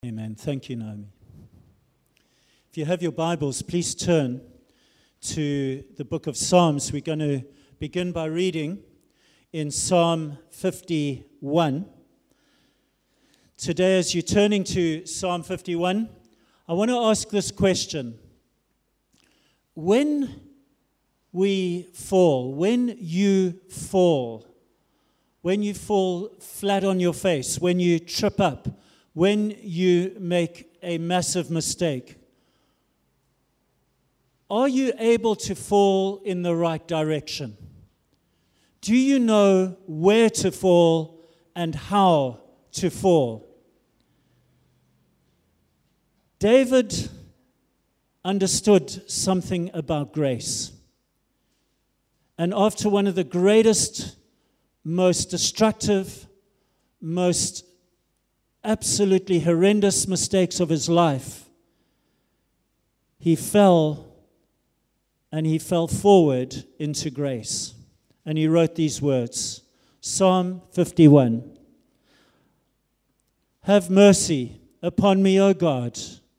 Amen. Thank you, Naomi. If you have your Bibles, please turn to the book of Psalms. We're going to begin by reading in Psalm 51. Today, as you're turning to Psalm 51, I want to ask this question. When you fall flat on your face, when you trip up, when you make a massive mistake, are you able to fall in the right direction? Do you know where to fall and how to fall? David understood something about grace. And after one of the greatest, most destructive, most absolutely horrendous mistakes of his life, he fell forward into grace. And he wrote these words, Psalm 51. Have mercy upon me, O God,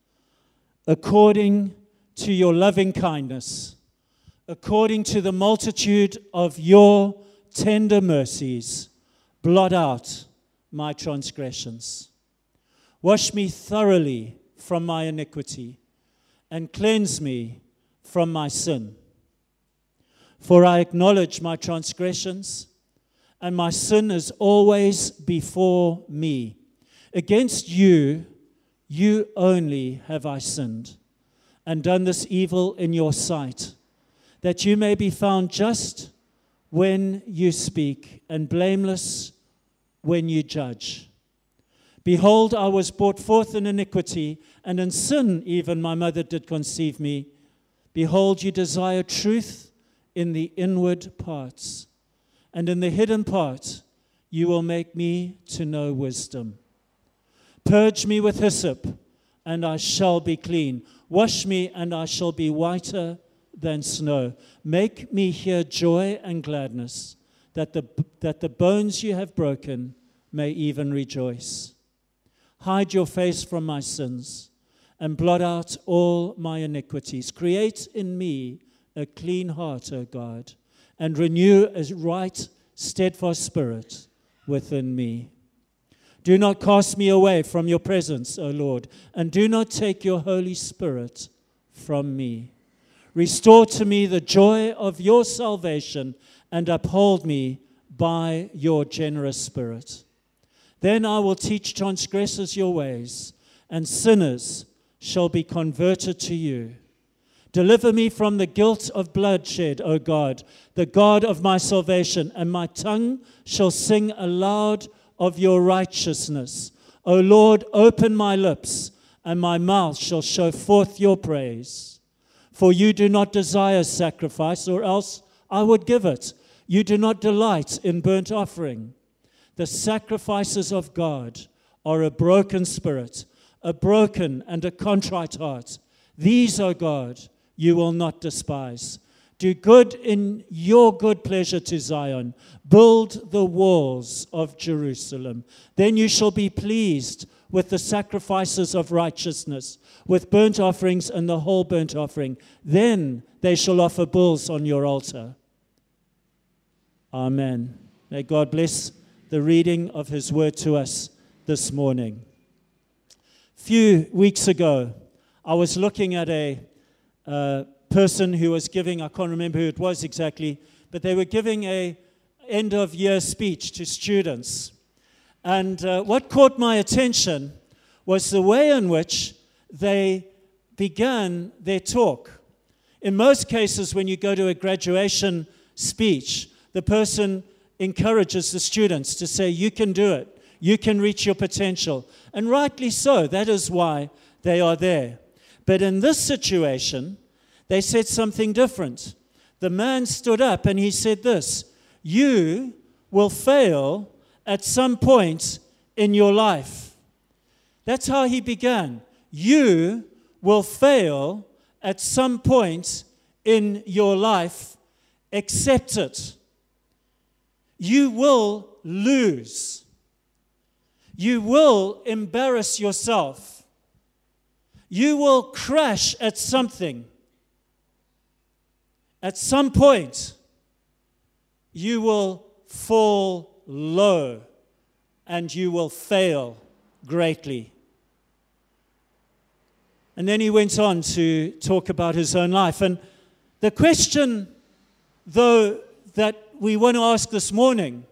according to your loving kindness, according to the multitude of your tender mercies, blot out my transgressions. Wash me thoroughly from my iniquity and cleanse me from my sin. For I acknowledge my transgressions, and my sin is always before me. Against you, you only have I sinned, and done this evil in your sight, that you may be found just when you speak, and blameless when you judge. Behold, I was brought forth in iniquity, and in sin even my mother did conceive me. Behold, you desire truth in the inward parts, and in the hidden part you will make me to know wisdom. Purge me with hyssop, and I shall be clean. Wash me, and I shall be whiter than snow. Make me hear joy and gladness, that the bones you have broken may even rejoice. Hide your face from my sins, and blot out all my iniquities. Create in me a clean heart, O God, and renew a right, steadfast spirit within me. Do not cast me away from your presence, O Lord, and do not take your Holy Spirit from me. Restore to me the joy of your salvation, and uphold me by your generous spirit. Then I will teach transgressors your ways, and sinners shall be converted to you. Deliver me from the guilt of bloodshed, O God, the God of my salvation, and my tongue shall sing aloud of your righteousness. O Lord, open my lips, and my mouth shall show forth your praise. For you do not desire sacrifice, or else I would give it. You do not delight in burnt offering. The sacrifices of God are a broken spirit, a broken and a contrite heart. These, O God, you will not despise. Do good in your good pleasure to Zion. Build the walls of Jerusalem. Then you shall be pleased with the sacrifices of righteousness, with burnt offerings and the whole burnt offering. Then they shall offer bulls on your altar. Amen. May God bless the reading of his word to us this morning. A few weeks ago, I was looking at a person who was giving, I can't remember who it was exactly, but they were giving a end-of-year speech to students. And what caught my attention was the way in which they began their talk. In most cases, when you go to a graduation speech, the person encourages the students to say, you can do it. You can reach your potential. And rightly so. That is why they are there. But in this situation, they said something different. The man stood up and he said this, you will fail at some point in your life. That's how he began. You will fail at some point in your life. Accept it. You will lose. You will embarrass yourself. You will crash at something. At some point, you will fall low and you will fail greatly. And then he went on to talk about his own life. And the question, though, that we want to ask this morning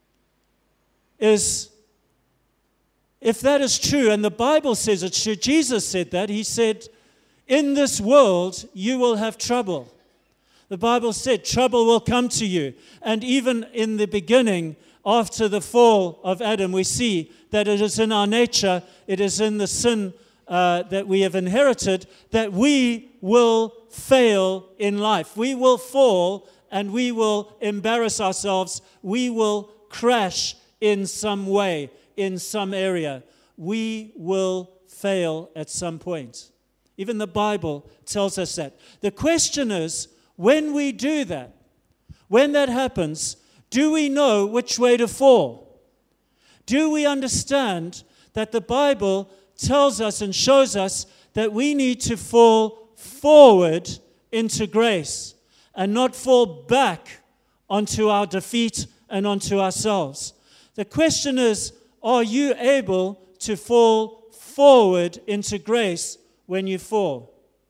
is, if that is true, and the Bible says it's true, Jesus said that. He said, in this world you will have trouble. The Bible said trouble will come to you. And even in the beginning, after the fall of Adam, we see that it is in our nature, it is in the sin that we have inherited, that we will fail in life. We will fall and we will embarrass ourselves. We will crash in some way, in some area. We will fail at some point. Even the Bible tells us that. The question is, when we do that, when that happens, do we know which way to fall? Do we understand that the Bible tells us and shows us that we need to fall forward into grace and not fall back onto our defeat and onto ourselves? The question is, are you able to fall forward into grace when you fall?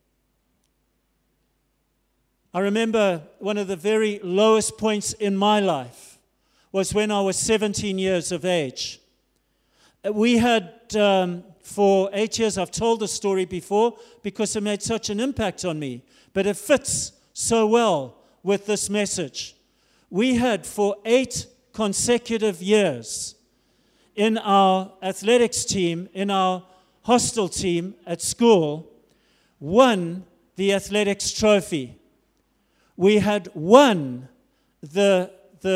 I remember one of the very lowest points in my life was when I was 17 years of age. We had, for 8 years, I've told the story before because it made such an impact on me, but it fits so well with this message. We had, for 8 consecutive years, in our athletics team, in our hostel team at school, won the athletics trophy. We had won the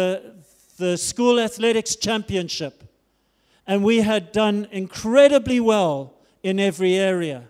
school athletics championship, and we had done incredibly well in every area.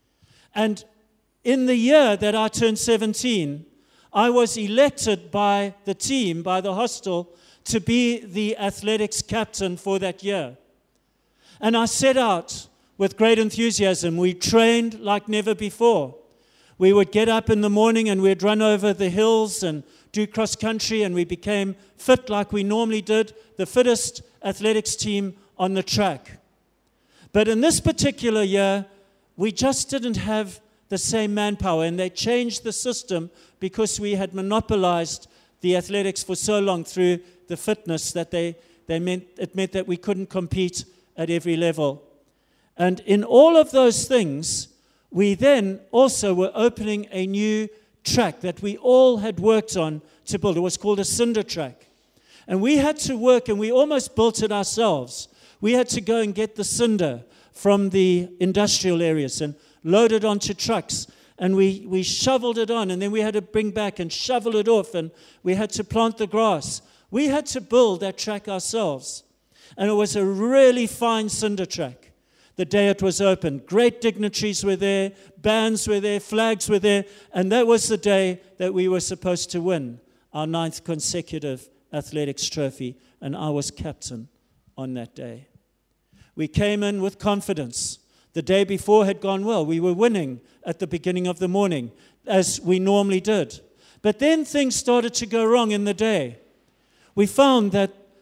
And in the year that I turned 17, I was elected by the team, by the hostel, to be the athletics captain for that year. And I set out with great enthusiasm. We trained like never before. We would get up in the morning and we'd run over the hills and do cross country, and we became fit like we normally did, the fittest athletics team on the track. But in this particular year, we just didn't have the same manpower, and they changed the system because we had monopolized the athletics for so long through the fitness that it meant that we couldn't compete at every level. And in all of those things, we then also were opening a new track that we all had worked on to build. It was called a cinder track. And we had to work, and we almost built it ourselves. We had to go and get the cinder from the industrial areas and load it onto trucks. And we shoveled it on, and then we had to bring back and shovel it off, and we had to plant the grass. We had to build that track ourselves. And it was a really fine cinder track. The day it was opened, great dignitaries were there, bands were there, flags were there, and that was the day that we were supposed to win our 9th consecutive athletics trophy, and I was captain on that day. We came in with confidence. The day before had gone well. We were winning at the beginning of the morning, as we normally did. But then things started to go wrong in the day. We found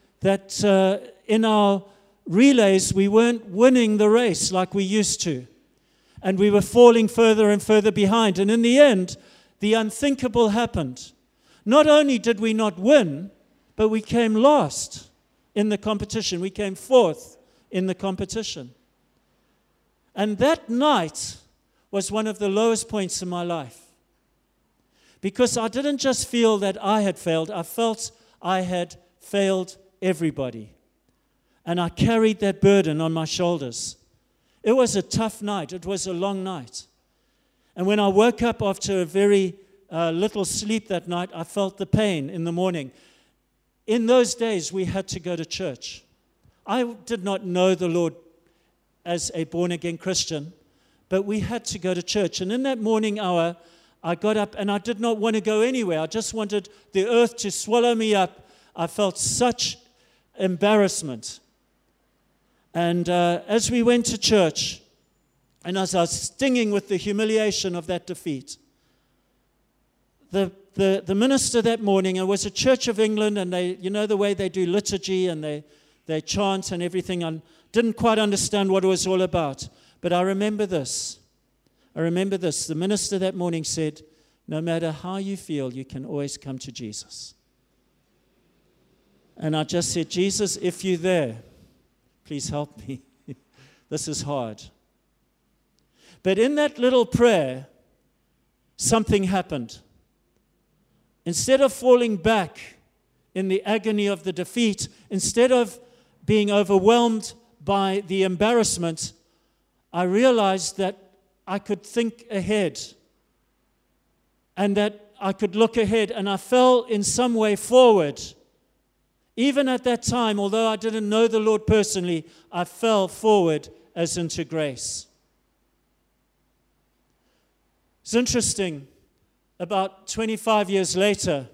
that in our relays, we weren't winning the race like we used to. And we were falling further and further behind. And in the end, the unthinkable happened. Not only did we not win, but we came last in the competition. We came 4th in the competition. And that night was one of the lowest points in my life. Because I didn't just feel that I had failed, I felt I had failed everybody. And I carried that burden on my shoulders. It was a tough night. It was a long night. And when I woke up after a very little sleep that night, I felt the pain in the morning. In those days, we had to go to church. I did not know the Lord as a born-again Christian, but we had to go to church. And in that morning hour, I got up and I did not want to go anywhere. I just wanted the earth to swallow me up. I felt such embarrassment. And as we went to church, and as I was stinging with the humiliation of that defeat, the minister that morning, it was a Church of England, and they, you know the way they do liturgy, and they chant and everything. I didn't quite understand what it was all about. But I remember this. The minister that morning said, no matter how you feel, you can always come to Jesus. And I just said, Jesus, if you're there, please help me. This is hard. But in that little prayer, something happened. Instead of falling back in the agony of the defeat, instead of being overwhelmed by the embarrassment, I realized that I could think ahead and that I could look ahead, and I fell in some way forward. Even at that time, although I didn't know the Lord personally, I fell forward as into grace. It's interesting. About 25 years later,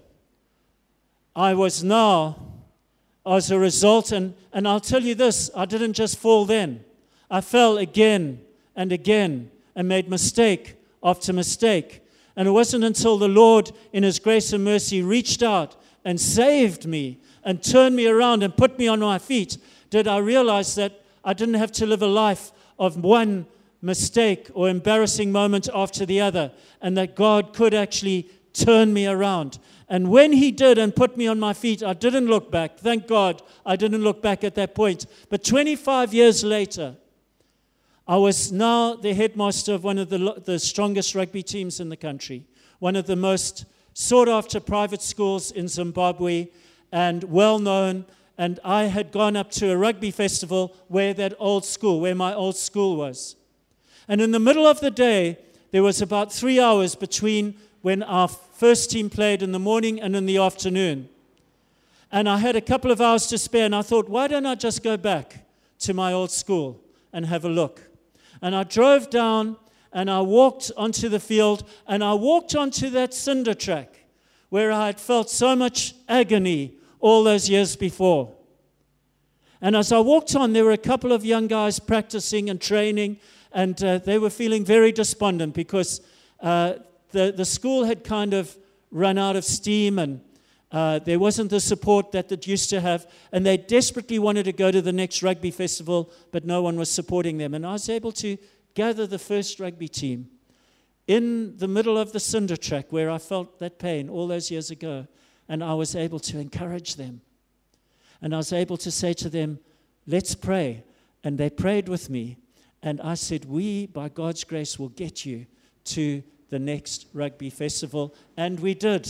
I was now, as a result, and I'll tell you this, I didn't just fall then. I fell again and again and made mistake after mistake. And it wasn't until the Lord, in His grace and mercy, reached out and saved me and turned me around and put me on my feet, did I realize that I didn't have to live a life of one mistake or embarrassing moment after the other, and that God could actually turn me around. And when He did and put me on my feet, I didn't look back. Thank God I didn't look back at that point. But 25 years later, I was now the headmaster of one of the strongest rugby teams in the country, one of the most sought-after private schools in Zimbabwe, and well-known. And I had gone up to a rugby festival where my old school was. And in the middle of the day, there was about 3 hours between when our first team played in the morning and in the afternoon. And I had a couple of hours to spare, and I thought, why don't I just go back to my old school and have a look? And I drove down, and I walked onto the field, and I walked onto that cinder track where I had felt so much agony all those years before. And as I walked on, there were a couple of young guys practicing and training, and they were feeling very despondent because the school had kind of run out of steam, and there wasn't the support that it used to have, and they desperately wanted to go to the next rugby festival, but no one was supporting them. And I was able to gather the first rugby team in the middle of the cinder track where I felt that pain all those years ago, and I was able to encourage them. And I was able to say to them, let's pray. And they prayed with me, and I said, we, by God's grace, will get you to the next rugby festival, and we did.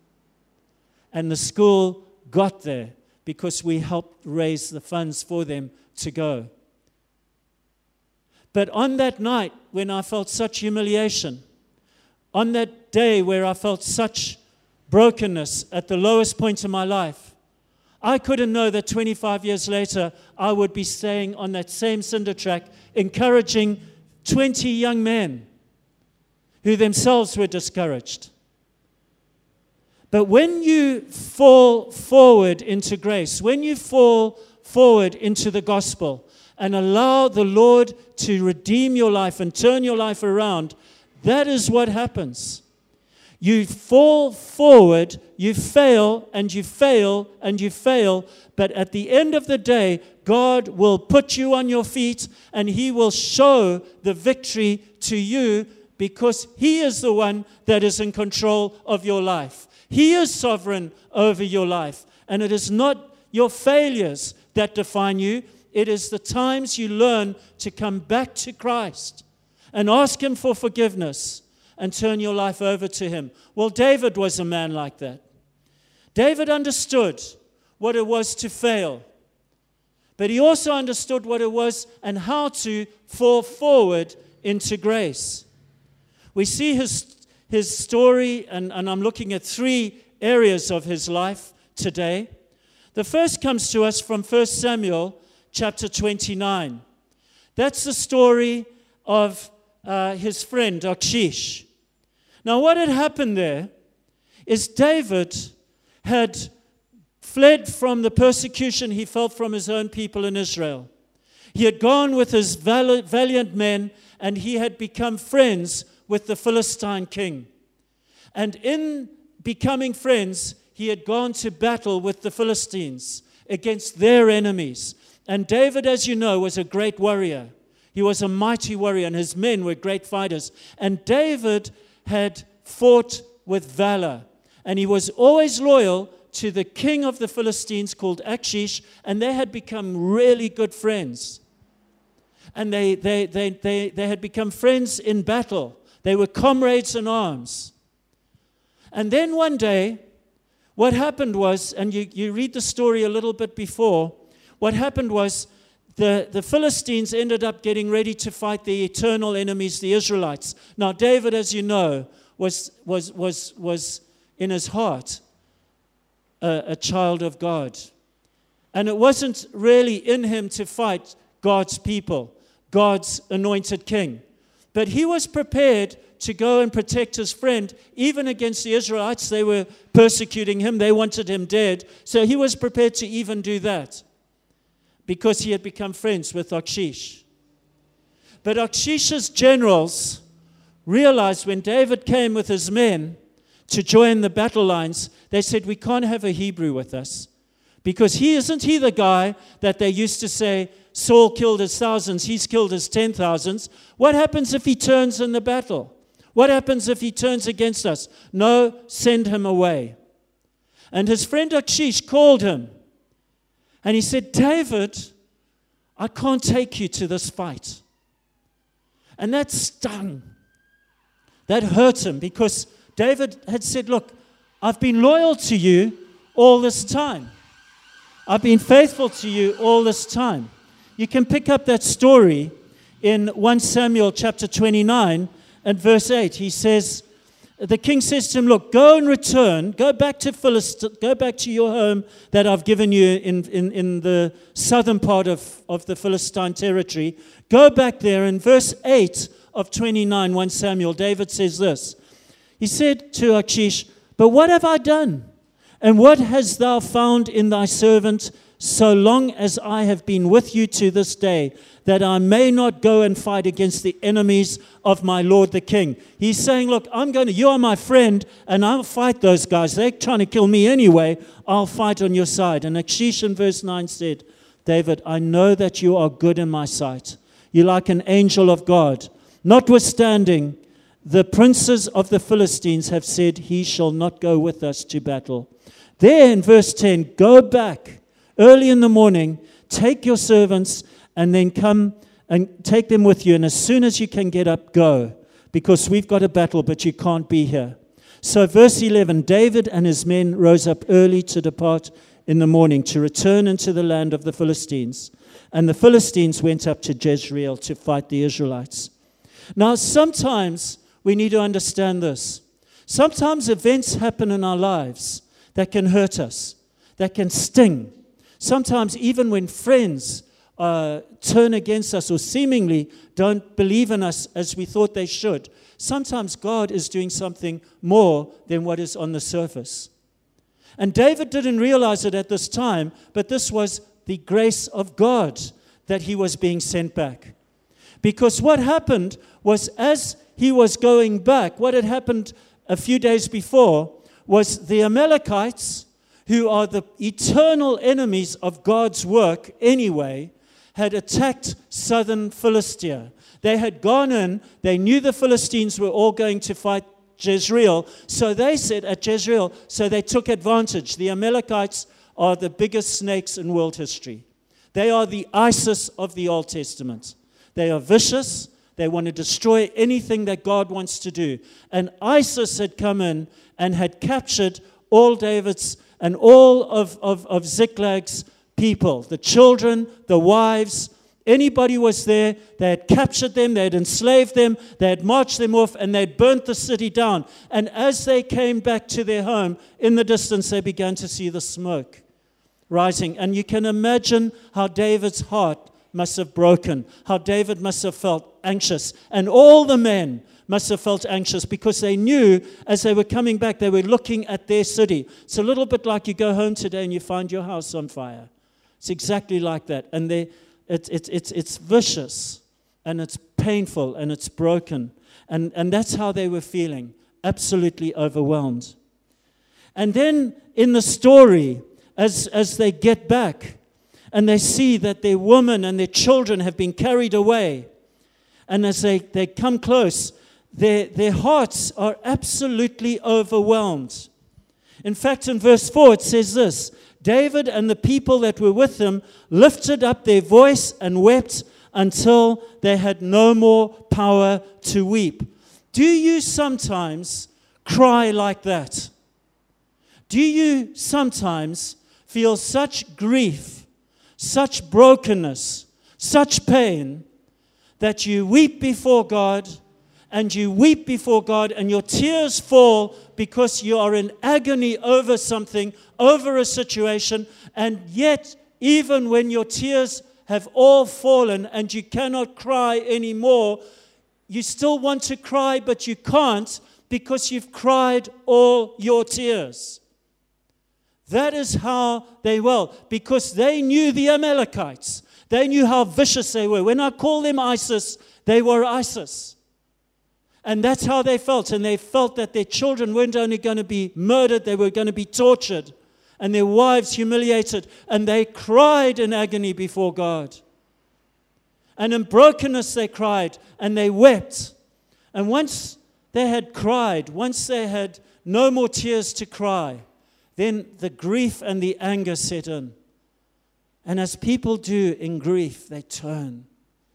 And the school got there because we helped raise the funds for them to go. But on that night, when I felt such humiliation, on that day where I felt such brokenness at the lowest point in my life, I couldn't know that 25 years later, I would be staying on that same cinder track, encouraging 20 young men who themselves were discouraged. But when you fall forward into grace, when you fall forward into the gospel and allow the Lord to redeem your life and turn your life around, that is what happens. You fall forward, you fail, and you fail, and you fail, but at the end of the day, God will put you on your feet and He will show the victory to you because He is the one that is in control of your life. He is sovereign over your life. And it is not your failures that define you. It is the times you learn to come back to Christ and ask Him for forgiveness and turn your life over to Him. Well, David was a man like that. David understood what it was to fail. But he also understood what it was and how to fall forward into grace. We see his story, and I'm looking at 3 areas of his life today. The first comes to us from 1 Samuel chapter 29. That's the story of his friend Achish. Now, what had happened there is David had fled from the persecution he felt from his own people in Israel. He had gone with his valiant men, and he had become friends with the Philistine king. And in becoming friends, he had gone to battle with the Philistines against their enemies. And David, as you know, was a great warrior. He was a mighty warrior, and his men were great fighters. And David had fought with valor, and he was always loyal to the king of the Philistines called Achish, and they had become really good friends. And they had become friends in battle. They were comrades in arms. And then one day, what happened was, and you read the story a little bit before, what happened was the Philistines ended up getting ready to fight the eternal enemies, the Israelites. Now, David, as you know, was in his heart a child of God. And it wasn't really in him to fight God's people, God's anointed king. But he was prepared to go and protect his friend, even against the Israelites. They were persecuting him. They wanted him dead. So he was prepared to even do that because he had become friends with Achish. But Achish's generals realized when David came with his men to join the battle lines, they said, we can't have a Hebrew with us, because isn't he the guy that they used to say, Saul killed his thousands, he's killed his 10,000s. What happens if he turns in the battle? What happens if he turns against us? No, send him away. And his friend Achish called him, and he said, David, I can't take you to this fight. And that stung. That hurt him, because David had said, look, I've been loyal to you all this time. I've been faithful to you all this time. You can pick up that story in 1 Samuel chapter 29 and verse 8. He says, the king says to him, look, go and return, go back to your home that I've given you in the southern part of the Philistine territory. Go back there. In verse 8 of 29, 1 Samuel, David says this. He said to Achish, but what have I done? And what hast thou found in thy servant, so long as I have been with you to this day, that I may not go and fight against the enemies of my lord the king? He's saying, look, you are my friend, and I'll fight those guys. They're trying to kill me anyway. I'll fight on your side. And Achish in verse 9 said, David, I know that you are good in my sight. You're like an angel of God. Notwithstanding, the princes of the Philistines have said, he shall not go with us to battle. There in verse 10, go back early in the morning, take your servants, and then come and take them with you. And as soon as you can get up, go, because we've got a battle, but you can't be here. So verse 11, David and his men rose up early to depart in the morning, to return into the land of the Philistines. And the Philistines went up to Jezreel to fight the Israelites. Now, sometimes we need to understand this. Sometimes events happen in our lives that can hurt us, that can sting. Sometimes even when friends turn against us or seemingly don't believe in us as we thought they should, sometimes God is doing something more than what is on the surface. And David didn't realize it at this time, but this was the grace of God that he was being sent back. Because what happened was, as he was going back, what had happened a few days before was the Amalekites, who are the eternal enemies of God's work anyway, had attacked southern Philistia. They had gone in, they knew the Philistines were all going to fight Jezreel, so they said at Jezreel, so they took advantage. The Amalekites are the biggest snakes in world history. They are the ISIS of the Old Testament. They are vicious. They want to destroy anything that God wants to do. And ISIS had come in and had captured all David's and all of Ziklag's people, the children, the wives, anybody was there. They had captured them, they had enslaved them, they had marched them off, and they had burnt the city down. And as they came back to their home, in the distance they began to see the smoke rising. And you can imagine how David's heart must have broken, how David must have felt anxious, and all the men must have felt anxious, because they knew as they were coming back, they were looking at their city. It's a little bit like you go home today and you find your house on fire. It's exactly like that. And it's vicious, and it's painful, and it's broken. And that's how they were feeling, absolutely overwhelmed. And then in the story, as they get back, and they see that their women and their children have been carried away, and as they come close, their hearts are absolutely overwhelmed. In fact, in verse 4, it says this: David and the people that were with him lifted up their voice and wept until they had no more power to weep. Do you sometimes cry like that? Do you sometimes feel such grief, such brokenness, such pain, that you weep before God, and you weep before God, and your tears fall because you are in agony over something, over a situation, and yet, even when your tears have all fallen and you cannot cry anymore, you still want to cry, but you can't because you've cried all your tears. That is how they were, because they knew the Amalekites. They knew how vicious they were. When I call them ISIS, they were ISIS. And that's how they felt. And they felt that their children weren't only going to be murdered, they were going to be tortured, and their wives humiliated. And they cried in agony before God. And in brokenness they cried, and they wept. And once they had cried, once they had no more tears to cry, then the grief and the anger set in. And as people do in grief, they turn.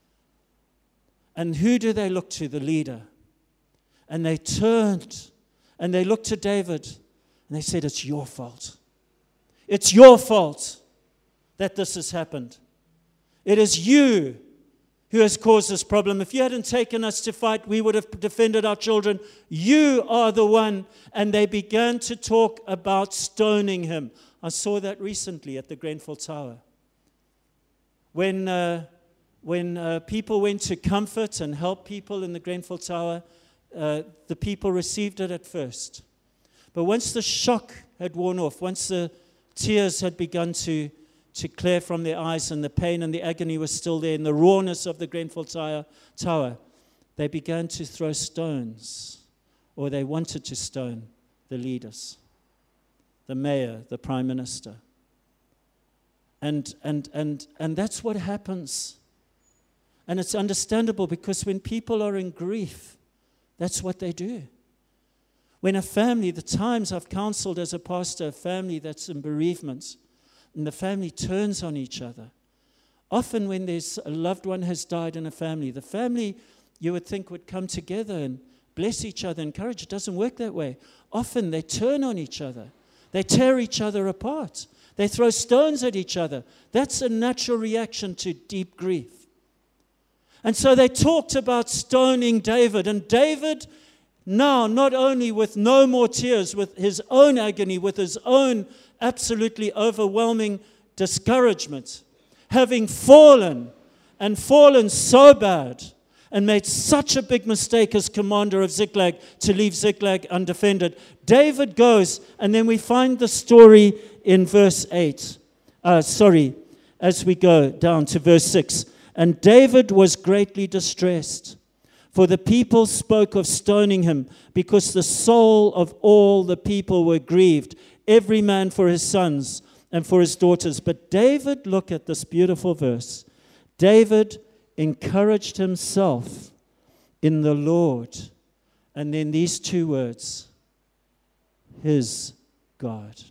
And who do they look to? The leader. And they turned, and they looked to David, and they said, "It's your fault. It's your fault that this has happened. It is you who has caused this problem. If you hadn't taken us to fight, we would have defended our children. You are the one." And they began to talk about stoning him. I saw that recently at the Grenfell Tower. When people went to comfort and help people in the Grenfell Tower, the people received it at first. But once the shock had worn off, once the tears had begun to clear from their eyes, and the pain and the agony was still there, and the rawness of the Grenfell Tower, they began to throw stones, or they wanted to stone the leaders, the mayor, the prime minister. And that's what happens. And it's understandable, because when people are in grief, that's what they do. When a family, the times I've counseled as a pastor, a family that's in bereavement, and the family turns on each other. Often when there's a loved one has died in a family, the family, you would think, would come together and bless each other, encourage. It doesn't work that way. Often they turn on each other. They tear each other apart. They throw stones at each other. That's a natural reaction to deep grief. And so they talked about stoning David. And David, now, not only with no more tears, with his own agony, with his own absolutely overwhelming discouragement, having fallen, and fallen so bad, and made such a big mistake as commander of Ziklag to leave Ziklag undefended, David goes, and then we find the story in verse 8. As we go down to verse 6. And David was greatly distressed, for the people spoke of stoning him, because the soul of all the people were grieved, every man for his sons and for his daughters. But David, look at this beautiful verse. David encouraged himself in the Lord. And then these two words, his God.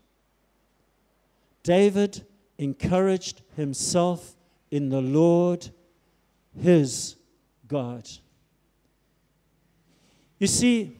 David encouraged himself in the Lord, his God. You see,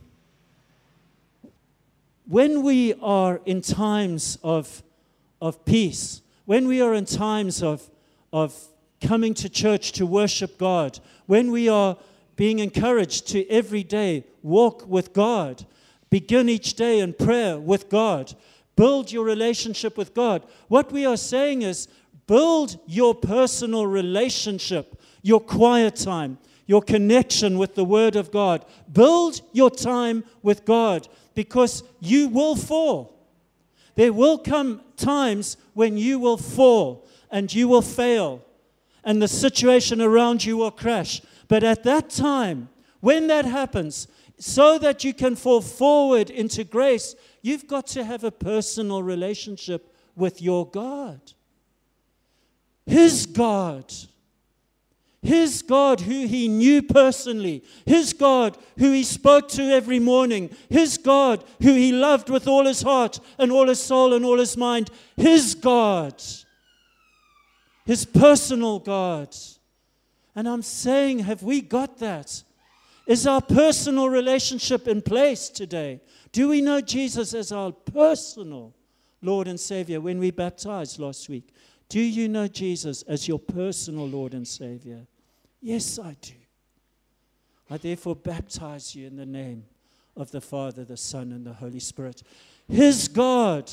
when we are in times of peace, when we are in times of coming to church to worship God, when we are being encouraged to every day walk with God, begin each day in prayer with God, build your relationship with God, what we are saying is build your personal relationship, your quiet time, your connection with the Word of God. Build your time with God, because you will fall. There will come times when you will fall and you will fail. and the situation around you will crash. But at that time, when that happens, so that you can fall forward into grace, you've got to have a personal relationship with your God. His God. His God who he knew personally. His God who he spoke to every morning. His God who he loved with all his heart and all his soul and all his mind. His God. His personal God. And I'm saying, have we got that? Is our personal relationship in place today? Do we know Jesus as our personal Lord and Savior? When we baptized last week, do you know Jesus as your personal Lord and Savior? Yes, I do. I therefore baptize you in the name of the Father, the Son, and the Holy Spirit. His God.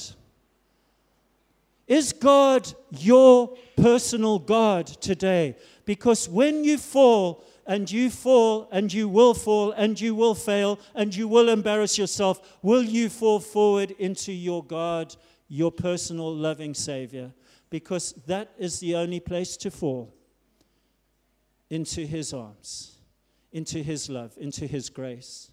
Is God your personal God today? Because when you fall, and you fall, and you will fall, and you will fail, and you will embarrass yourself, will you fall forward into your God, your personal loving Savior? Because that is the only place to fall. Into his arms, into his love, into his grace.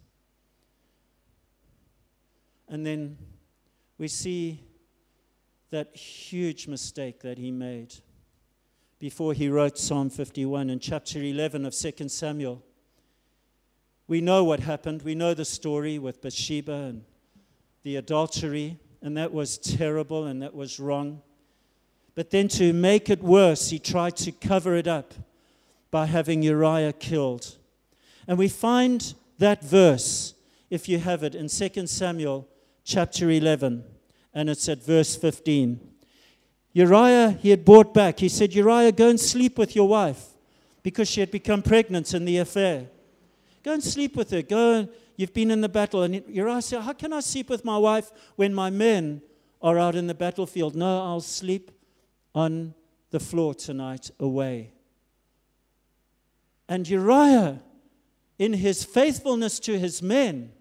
And then we see that huge mistake that he made before he wrote Psalm 51 in chapter 11 of 2 Samuel. We know what happened. We know the story with Bathsheba and the adultery, and that was terrible and that was wrong. But then to make it worse, he tried to cover it up by having Uriah killed. And we find that verse, if you have it, in 2 Samuel chapter 11, and it's at verse 15. Uriah, he had brought back. He said, Uriah, go and sleep with your wife, because she had become pregnant in the affair. Go and sleep with her. Go, you've been in the battle. And Uriah said, how can I sleep with my wife when my men are out in the battlefield? No, I'll sleep on the floor tonight away. And Uriah, in his faithfulness to his men,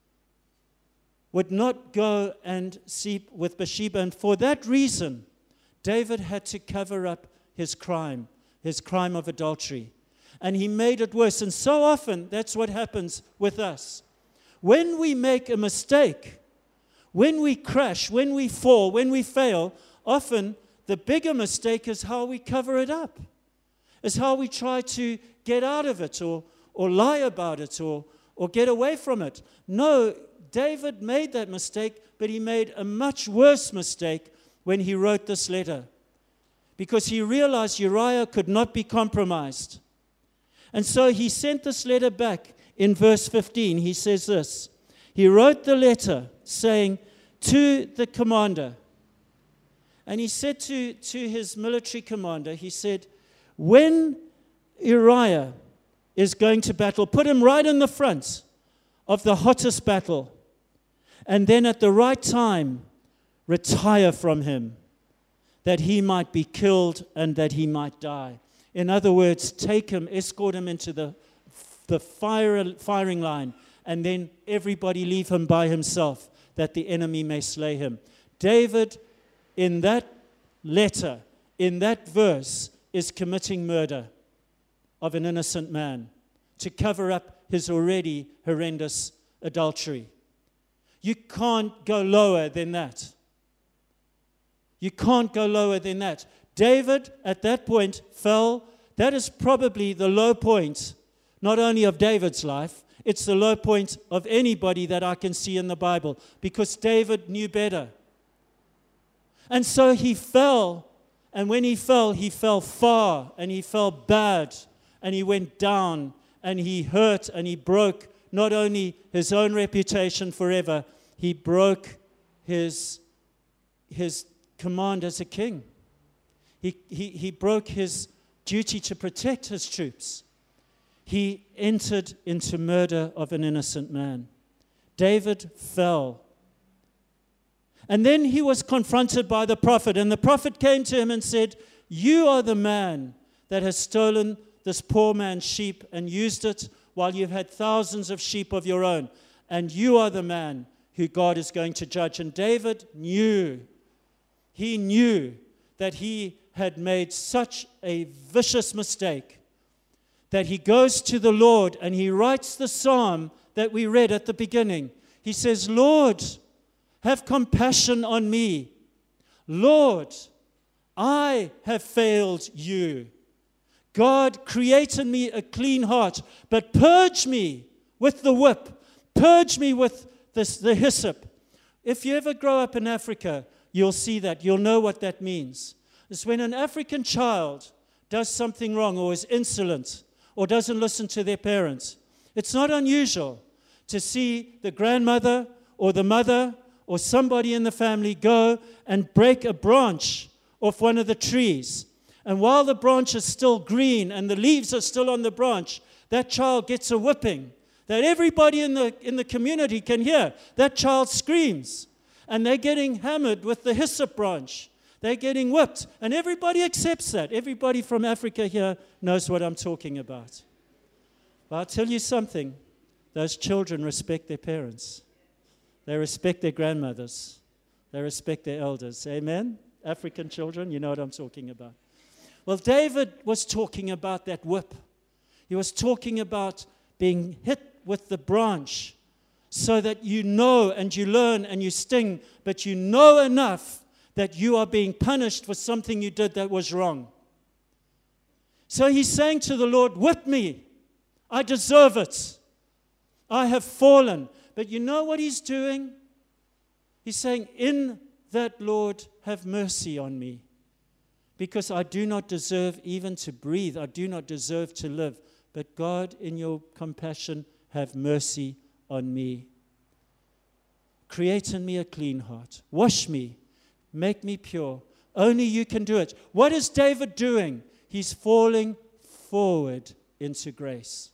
would not go and sleep with Bathsheba. And for that reason, David had to cover up his crime of adultery. And he made it worse. And so often, that's what happens with us. When we make a mistake, when we crash, when we fall, when we fail, often the bigger mistake is how we cover it up. Is how we try to get out of it or lie about it or get away from it. No, David made that mistake, but he made a much worse mistake when he wrote this letter, because he realized Uriah could not be compromised. And so he sent this letter back in verse 15. He says this. He wrote the letter saying to the commander, and he said to his military commander, he said, when Uriah is going to battle, put him right in the front of the hottest battle, and then at the right time, retire from him, that he might be killed and that he might die. In other words, take him, escort him into the firing line, and then everybody leave him by himself, that the enemy may slay him. David, in that letter, in that verse, is committing murder of an innocent man to cover up his already horrendous adultery. You can't go lower than that. You can't go lower than that. David, at that point, fell. That is probably the low point, not only of David's life, it's the low point of anybody that I can see in the Bible, because David knew better. And so he fell, and when he fell far, and he fell bad, and he went down, and he hurt, and he broke not only his own reputation forever, he broke his command as a king. He broke his duty to protect his troops. He entered into murder of an innocent man. David fell. And then he was confronted by the prophet, and the prophet came to him and said, you are the man that has stolen this poor man's sheep and used it while you've had thousands of sheep of your own. And you are the man who God is going to judge. And David knew. He knew that he had made such a vicious mistake that he goes to the Lord and he writes the psalm that we read at the beginning. He says, Lord, have compassion on me. Lord, I have failed you. God, create in me a clean heart, but purge me with the whip. Purge me with the hyssop. If you ever grow up in Africa, you'll see that. You'll know what that means. It's when an African child does something wrong or is insolent or doesn't listen to their parents. It's not unusual to see the grandmother or the mother or somebody in the family go and break a branch off one of the trees. And while the branch is still green and the leaves are still on the branch, that child gets a whipping that everybody in the community can hear. That child screams, and they're getting hammered with the hyssop branch. They're getting whipped, and everybody accepts that. Everybody from Africa here knows what I'm talking about. But I'll tell you something. Those children respect their parents. They respect their grandmothers. They respect their elders. Amen? African children, you know what I'm talking about. Well, David was talking about that whip. He was talking about being hit with the branch so that you know and you learn and you sting, but you know enough that you are being punished for something you did that was wrong. So he's saying to the Lord, whip me. I deserve it. I have fallen. But you know what he's doing? He's saying, in that, Lord, have mercy on me, because I do not deserve even to breathe. I do not deserve to live. But God, in your compassion, have mercy on me. Create in me a clean heart. Wash me. Make me pure. Only you can do it. What is David doing? He's falling forward into grace.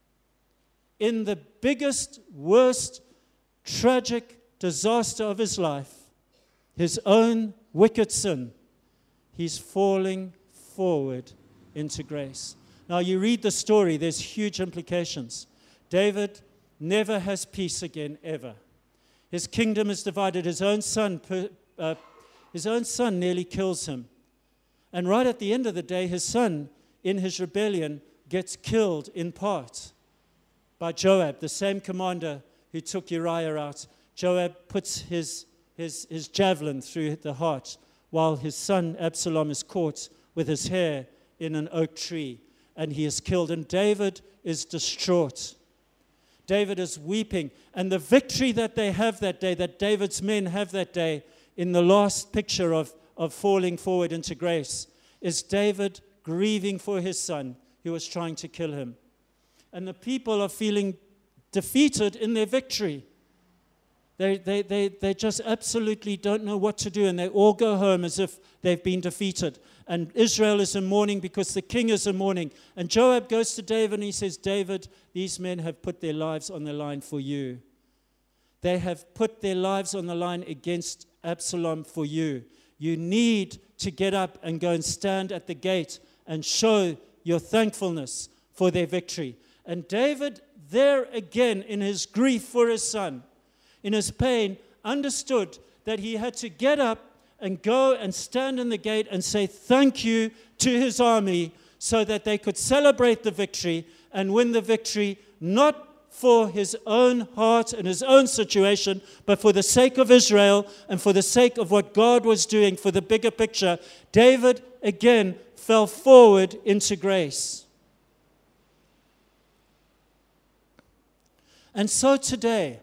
In the biggest, worst, tragic disaster of his life, his own wicked sin, he's falling forward into grace. Now, you read the story, there's huge implications. David never has peace again, ever. His kingdom is divided. His own son nearly kills him. And right at the end of the day, his son, in his rebellion, gets killed in part by Joab, the same commander who took Uriah out. Joab puts his javelin through the heart while his son Absalom is caught with his hair in an oak tree, and he is killed. And David is distraught. David is weeping. And the victory that they have that day, that David's men have that day, in the last picture of falling forward into grace, is David grieving for his son who was trying to kill him. And the people are feeling defeated in their victory. They just absolutely don't know what to do, and they all go home as if they've been defeated. And Israel is in mourning because the king is in mourning. And Joab goes to David and he says, David, these men have put their lives on the line for you. They have put their lives on the line against Absalom for you. You need to get up and go and stand at the gate and show your thankfulness for their victory. And David, there again, in his grief for his son, in his pain, understood that he had to get up and go and stand in the gate and say thank you to his army so that they could celebrate the victory and win the victory, not for his own heart and his own situation, but for the sake of Israel and for the sake of what God was doing for the bigger picture. David, again, fell forward into grace. And so today,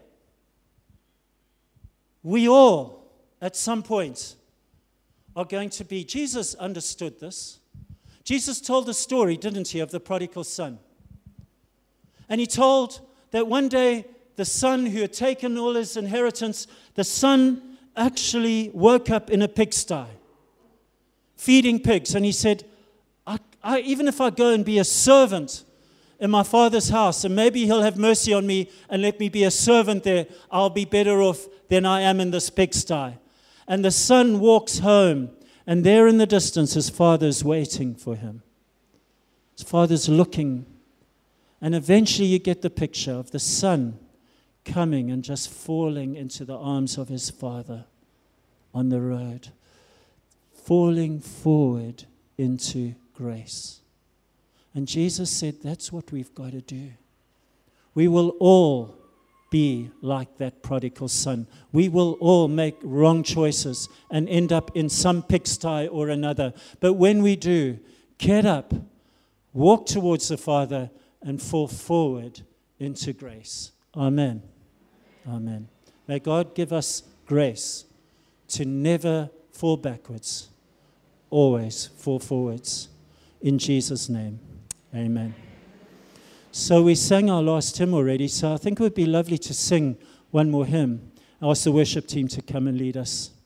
we all, at some point, are going to be. Jesus understood this. Jesus told the story, didn't he, of the prodigal son. And he told that one day the son who had taken all his inheritance, the son actually woke up in a pigsty, feeding pigs. And he said, even if I go and be a servant in my father's house, and maybe he'll have mercy on me and let me be a servant there, I'll be better off than I am in this pigsty. And the son walks home, and there in the distance, his father's waiting for him. His father's looking. And eventually you get the picture of the son coming and just falling into the arms of his father on the road, falling forward into grace. And Jesus said, that's what we've got to do. We will all be like that prodigal son. We will all make wrong choices and end up in some pigsty or another. But when we do, get up, walk towards the Father, and fall forward into grace. Amen. Amen. May God give us grace to never fall backwards, always fall forwards. In Jesus' name, amen. So we sang our last hymn already, so I think it would be lovely to sing one more hymn. I ask the worship team to come and lead us.